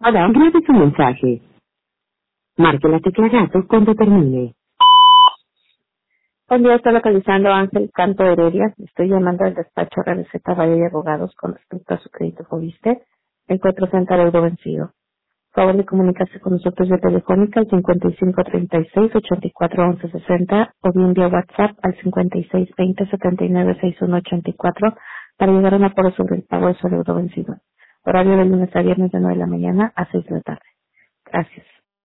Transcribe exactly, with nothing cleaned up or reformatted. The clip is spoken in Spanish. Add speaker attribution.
Speaker 1: Hola, grabe su mensaje. Marque la tecla gato cuando termine.
Speaker 2: Buen día, estoy localizando a Ángel Canto Heredia. Estoy llamando al despacho R Z Valle de Abogados con respecto a su crédito Fobiste. Encuentro frente al euro vencido. Por favor de comunicarse con nosotros vía telefónica al cincuenta y cinco treinta y seis ochenta y cuatro once sesenta o bien vía WhatsApp al cincuenta y seis veinte setenta y nueve sesenta y uno ochenta y cuatro para llegar a un acuerdo sobre el pago de su euro vencido. Horario de lunes a viernes de nueve de la mañana a seis de la tarde. Gracias.